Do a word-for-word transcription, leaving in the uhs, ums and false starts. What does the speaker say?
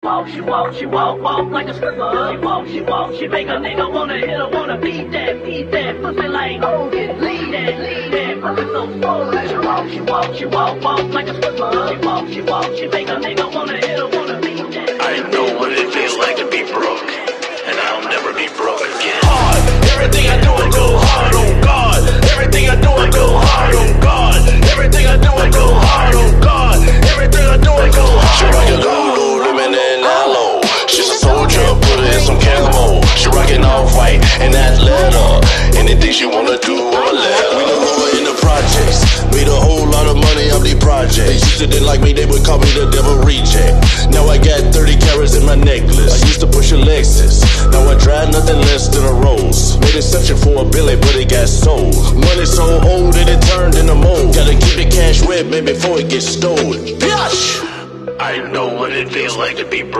Walk, she walk, she walk, walk like a stripper. She walk, she walk, she make a nigga wanna hit her, wanna beat that, beat that pussy like Hogan. Lead that, lead that pussy so swollen. She walk, she walk, she walk, walk like a stripper. She walk, she walk, she make a nigga wanna hit her, wanna beat that. I know what it feels like to be broke, and I'll never be broke again. Hard, everything I do I go hard on God. Everything I do I go hard on God. Everything I do I go hard on God. Everything I do I go hard on God. She's a soldier, put her in some camo. She rockin' off-white and that leather. Anything she wanna do, I'll let her. We done over in the projects, made a whole lot of money off these projects. They used to didn't like me, they would call me the devil reject. Now I got thirty carats in my necklace. I used to push a Lexus, now I drive nothing less than a Rolls. Made exception for a Billy, but it got sold. Money so old that it turned into mold. Gotta keep the cash wet, man, before it gets stolen. Gosh! I know what it feels like to be broke.